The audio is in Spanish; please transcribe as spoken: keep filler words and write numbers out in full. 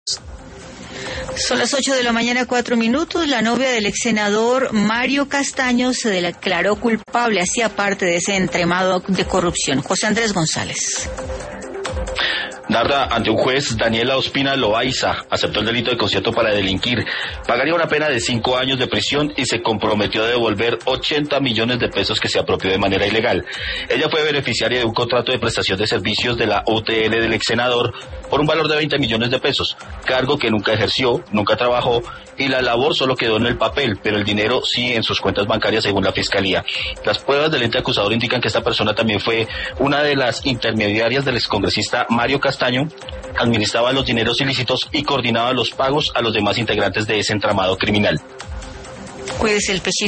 Son las ocho de la mañana, cuatro minutos. La novia del ex senador Mario Castaño se declaró culpable, hacía parte de ese entramado de corrupción. José Andrés González. Narra ante un juez, Daniela Ospina Loaiza aceptó el delito de concierto para delinquir. Pagaría una pena de cinco años de prisión y se comprometió a devolver ochenta millones de pesos que se apropió de manera ilegal. Ella fue beneficiaria de un contrato de prestación de servicios de la U T L del ex senador por un valor de veinte millones de pesos, cargo que nunca ejerció, nunca trabajó y la labor solo quedó en el papel, pero el dinero sí en sus cuentas bancarias según la fiscalía. Las pruebas del ente acusador indican que esta persona también fue una de las intermediarias del excongresista Mario Castaño, administraba los dineros ilícitos y coordinaba los pagos a los demás integrantes de ese entramado criminal. Cuídese el pechito.